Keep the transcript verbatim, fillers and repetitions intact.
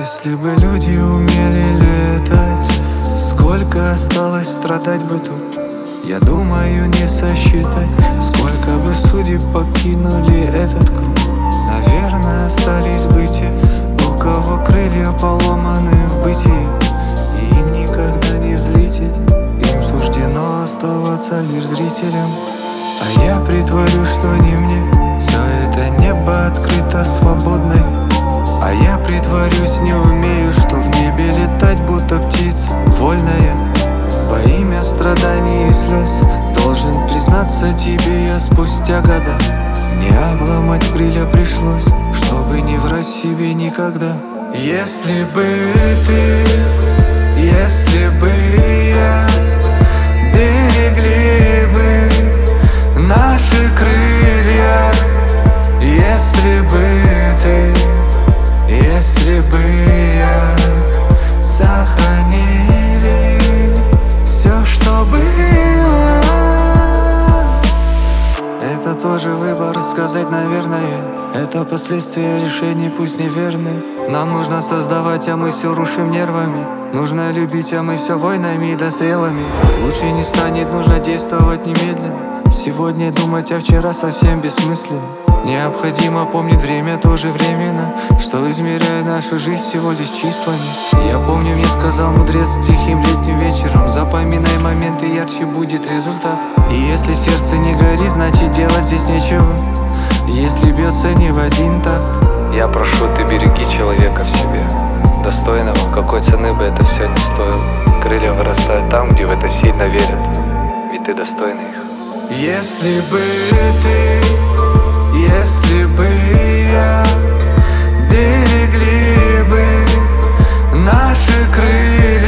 Если бы люди умели летать, сколько осталось страдать бы тут. Я думаю, не сосчитать, сколько бы судеб покинули этот круг. Наверное, остались бы те, у кого крылья поломаны в бытии, и им никогда не взлететь, им суждено оставаться лишь зрителем. А я притворюсь, что не мне, все это небо открыто свободной. А я притворюсь, не умею, что в небе летать, будто птица вольная. Во имя страданий и слез должен признаться тебе я спустя года. Не обломать крылья пришлось, чтобы не врать себе никогда. Если бы ты, если бы я берегли бы наши крылья, если бы ты, если бы я сохранили все, что было. Это тоже выбор, сказать, наверное. Это последствия решений, пусть неверны. Нам нужно создавать, а мы все рушим нервами. Нужно любить, а мы все войнами и дострелами. Лучше не станет, нужно действовать немедленно. Сегодня думать, а вчера совсем бессмысленно. Необходимо помнить, время тоже временно, что измеряет нашу жизнь всего лишь числами. Я помню, мне сказал мудрец тихим летним вечером: запоминай моменты, ярче будет результат. И если сердце не горит, значит делать здесь нечего, если бьется не в один такт. Я прошу, ты береги человека в себе, достойного, какой цены бы это все не стоило. Крылья вырастают там, где в это сильно верят, ведь ты достойный их. Если бы ты, если бы я берегли бы наши крылья,